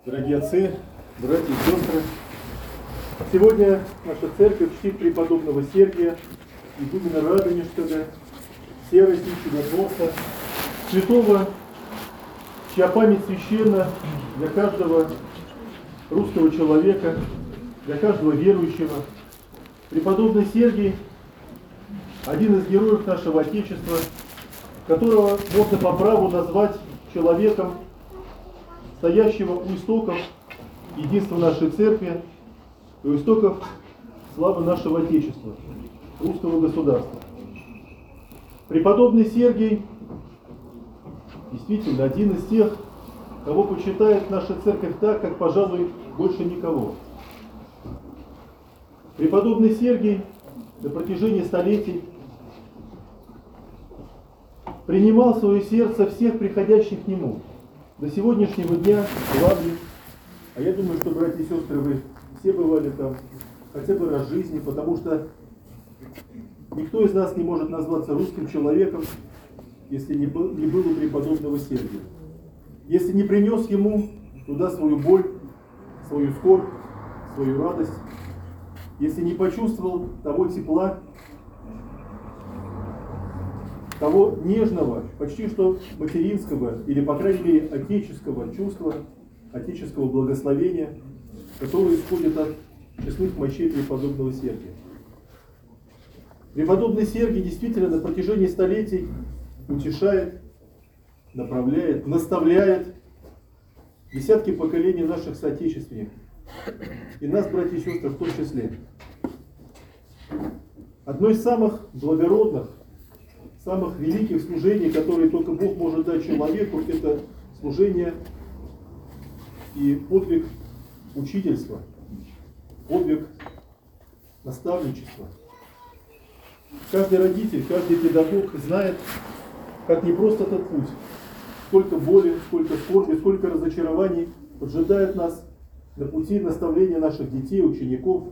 Дорогие отцы, братья и сестры, сегодня наша церковь чтит преподобного Сергия, игумена Радонежского, Серости, Чудотворца, святого, чья память священна для каждого русского человека, для каждого верующего. Преподобный Сергий – один из героев нашего Отечества, которого можно по праву назвать человеком, стоящего у истоков единства нашей церкви, у истоков славы нашего Отечества, русского государства. Преподобный Сергий действительно один из тех, кого почитает наша церковь так, как, пожалуй, больше никого. Преподобный Сергий на протяжении столетий принимал в свое сердце всех приходящих к нему. До сегодняшнего дня в Лавре, а я думаю, что, братья и сестры, вы все бывали там хотя бы раз в жизни, потому что никто из нас не может назваться русским человеком, если не был у преподобного Сергия. Если не принес ему туда свою боль, свою скорбь, свою радость, если не почувствовал того тепла, того нежного, почти что материнского, или, по крайней мере, отеческого чувства, отеческого благословения, которое исходит от честных мощей преподобного Сергия. Преподобный Сергий действительно на протяжении столетий утешает, направляет, наставляет десятки поколений наших соотечественников. И нас, братья и сестры, в том числе. Одно из самых благородных, самых великих служений, которые только Бог может дать человеку, это служение и подвиг учительства, подвиг наставничества. Каждый родитель, каждый педагог знает, как непрост этот путь. Сколько боли, сколько скорби, сколько разочарований поджидает нас на пути наставления наших детей, учеников.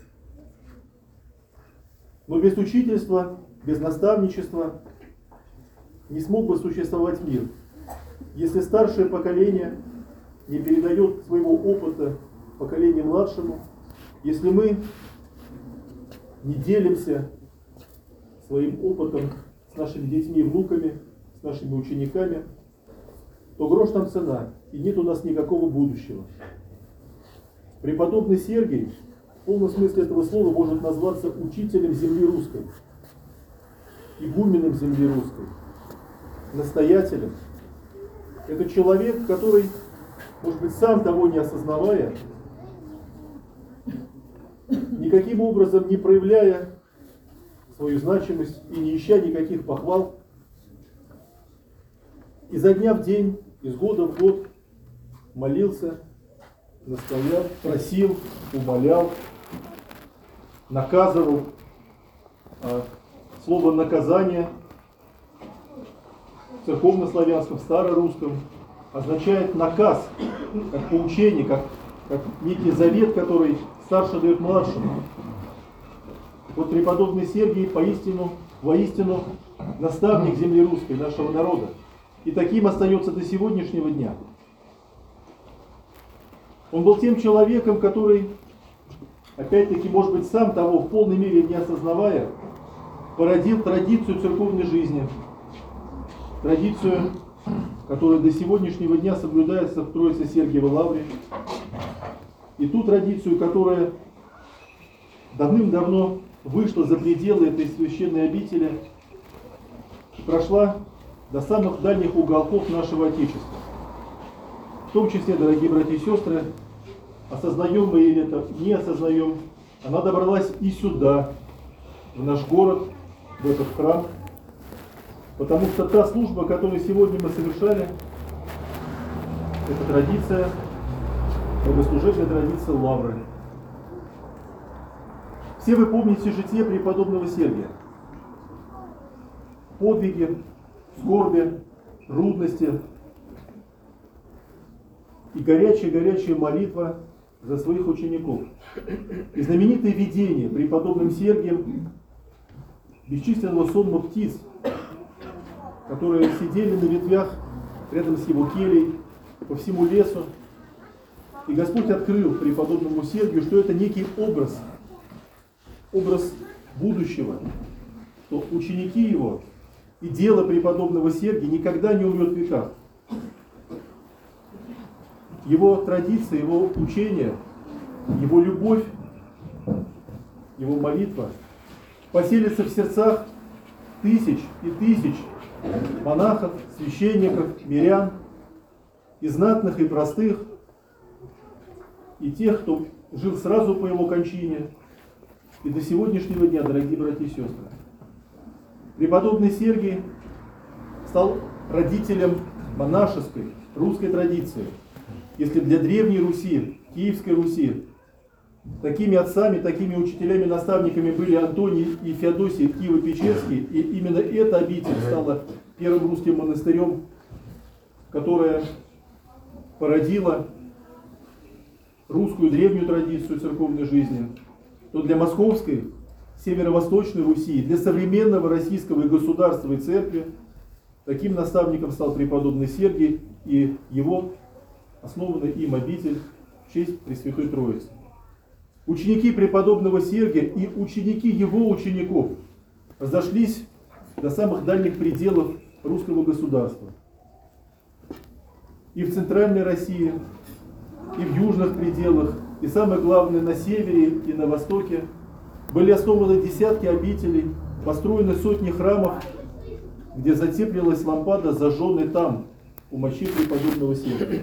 Но без учительства, без наставничества не смог бы существовать мир. Если старшее поколение не передает своего опыта поколению младшему, если мы не делимся своим опытом с нашими детьми и внуками, с нашими учениками, то грош там цена, и нет у нас никакого будущего. Преподобный Сергий в полном смысле этого слова может назваться учителем земли русской, игуменом земли русской, настоятелем. Это человек, который, может быть, сам того не осознавая, никаким образом не проявляя свою значимость и не ища никаких похвал, изо дня в день, из года в год молился, наставлял, просил, умолял, наказывал. Слово «наказание» в церковнославянском, старорусском означает наказ, как поучение, как некий завет, который старший дает младшему. Вот преподобный Сергий воистину наставник земли русской, нашего народа. И таким остается до сегодняшнего дня. Он был тем человеком, который, опять-таки, может быть, сам того в полной мере не осознавая, породил традицию церковной жизни. Традицию, которая до сегодняшнего дня соблюдается в Троице-Сергиевой Лавре. И ту традицию, которая давным-давно вышла за пределы этой священной обители, прошла до самых дальних уголков нашего Отечества. В том числе, дорогие братья и сестры, осознаем мы или это не осознаем, она добралась и сюда, в наш город, в этот храм, потому что та служба, которую сегодня мы совершали, это традиция, богослужебная традиция Лавры. Все вы помните житие преподобного Сергия. Подвиги, скорби, трудности и горячая молитва за своих учеников. И знаменитое видение преподобным Сергием бесчисленного сонма птиц, которые сидели на ветвях рядом с его келей, по всему лесу, И Господь открыл преподобному Сергию, что это некий образ будущего, что ученики его и дело преподобного Сергия никогда не умрет в веках. Его традиция, его учение, его любовь, его молитва поселится в сердцах тысяч и тысяч монахов, священников, мирян, и знатных, и простых, и тех, кто жил сразу по его кончине, и до сегодняшнего дня, дорогие братья и сестры. Преподобный Сергий стал родителем монашеской русской традиции. Если для Древней Руси, Киевской Руси, такими отцами, такими учителями, наставниками были Антоний и Феодосий Киево-Печерский, и именно эта обитель стала первым русским монастырем, которая породила русскую древнюю традицию церковной жизни, то для Московской, Северо-Восточной Руси, для современного российского и государства и церкви таким наставником стал преподобный Сергий и его основанная им обитель в честь Пресвятой Троицы. Ученики преподобного Сергия и ученики его учеников разошлись до самых дальних пределов русского государства. И в центральной России, и в южных пределах, и самое главное на севере и на востоке были основаны десятки обителей, построены сотни храмов, где затеплилась лампада, зажженной там, у мощи преподобного Сергия.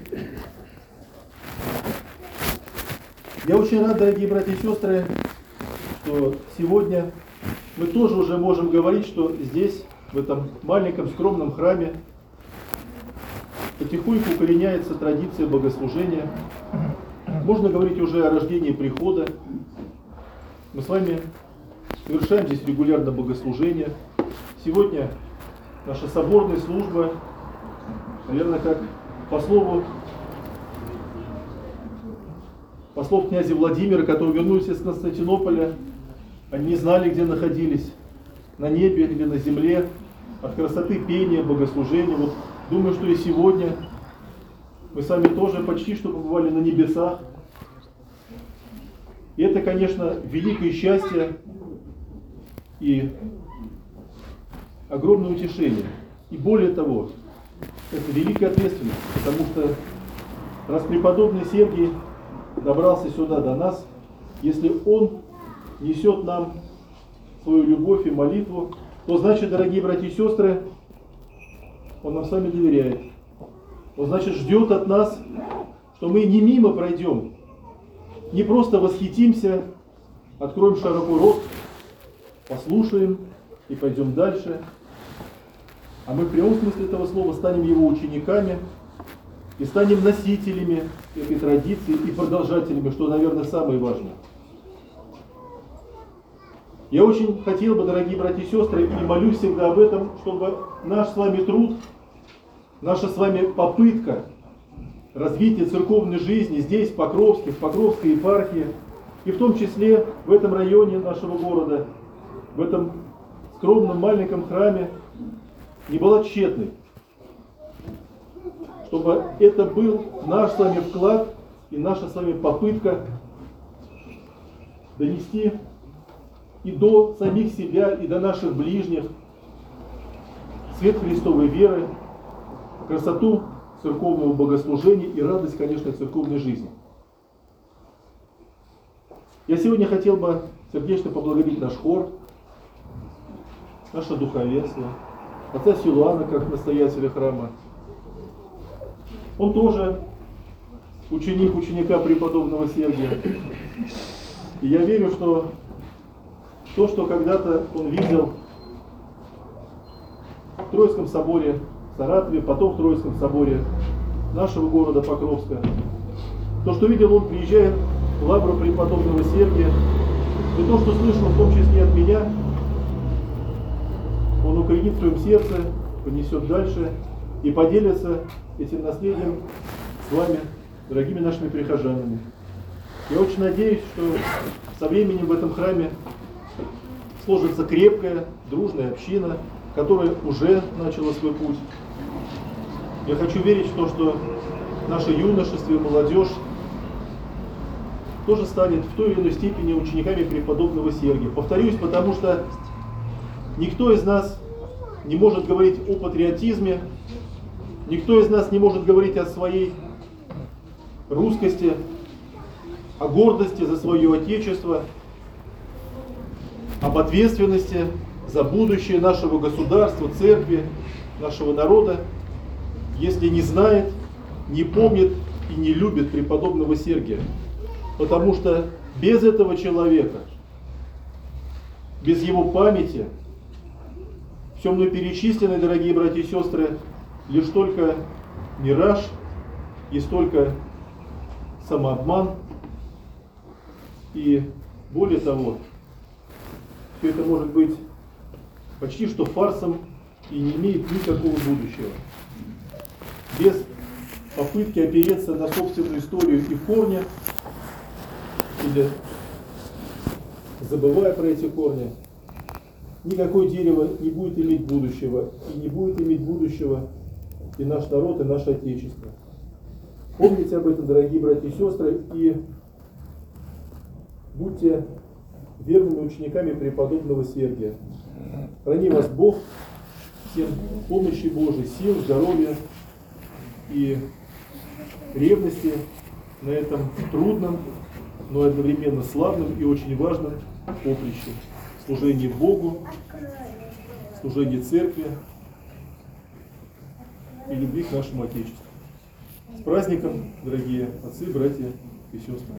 Я очень рад, дорогие братья и сестры, что сегодня мы тоже уже можем говорить, что здесь, в этом маленьком скромном храме, потихоньку укореняется традиция богослужения. Можно говорить уже о рождении прихода. Мы с вами совершаем здесь регулярно богослужение. Сегодня наша соборная служба, наверное, как послов князя Владимира, которые вернулись из Константинополя, они не знали, где находились, на небе или на земле, от красоты пения, богослужения. Вот думаю, что и сегодня мы с вами тоже почти что побывали на небесах. И это, конечно, великое счастье и огромное утешение. И более того, это великая ответственность, потому что раз преподобный Сергий добрался сюда до нас, если он несет нам свою любовь и молитву, то значит, дорогие братья и сестры, он нам с вами доверяет. Он, значит, ждет от нас, что мы не мимо пройдем, не просто восхитимся, откроем широко рот, послушаем и пойдем дальше, а мы в прямом смысле этого слова станем его учениками и станем носителями этой традиции и продолжателями, что, наверное, самое важное. Я очень хотел бы, дорогие братья и сестры, и молюсь всегда об этом, чтобы наш с вами труд, наша с вами попытка развития церковной жизни здесь, в Покровске, в Покровской епархии, и в том числе в этом районе нашего города, в этом скромном маленьком храме, не была тщетной. Чтобы это был наш с вами вклад и наша с вами попытка донести и до самих себя, и до наших ближних свет Христовой веры, красоту церковного богослужения и радость, конечно, церковной жизни. Я сегодня хотел бы сердечно поблагодарить наш хор, наше духовенство, отца Силуана, как настоятеля храма. Он тоже ученик ученика преподобного Сергия. И я верю, что то, что когда-то он видел в Троицком соборе в Саратове, потом в Троицком соборе нашего города Покровска, то, что видел он, приезжая в лавру преподобного Сергия, и то, что слышал в том числе от меня, он укоренит в своем сердце, понесет дальше и поделится этим наследием с вами, дорогими нашими прихожанами. Я очень надеюсь, что со временем в этом храме сложится крепкая, дружная община, которая уже начала свой путь. Я хочу верить в то, что наше юношество и молодежь тоже станет в той или иной степени учениками преподобного Сергия. Повторюсь, потому что никто из нас не может говорить о патриотизме, никто из нас не может говорить о своей русскости, о гордости за свое Отечество, об ответственности за будущее нашего государства, церкви, нашего народа, если не знает, не помнит и не любит преподобного Сергия. Потому что без этого человека, без его памяти, все мной перечисленное, дорогие братья и сестры, лишь только мираж, есть только самообман. И более того, все это может быть почти что фарсом и не имеет никакого будущего. Без попытки опереться на собственную историю и корни, или забывая про эти корни, никакое дерево не будет иметь будущего, и не будет иметь будущего и наш народ, и наше Отечество. Помните об этом, дорогие братья и сестры, и будьте верными учениками преподобного Сергия. Храни вас Бог, всем помощи Божией, сил, здоровья и ревности на этом трудном, но одновременно славном и очень важном поприще. Служение Богу, служение Церкви и любви к нашему Отечеству. С праздником, дорогие отцы, братья и сестры!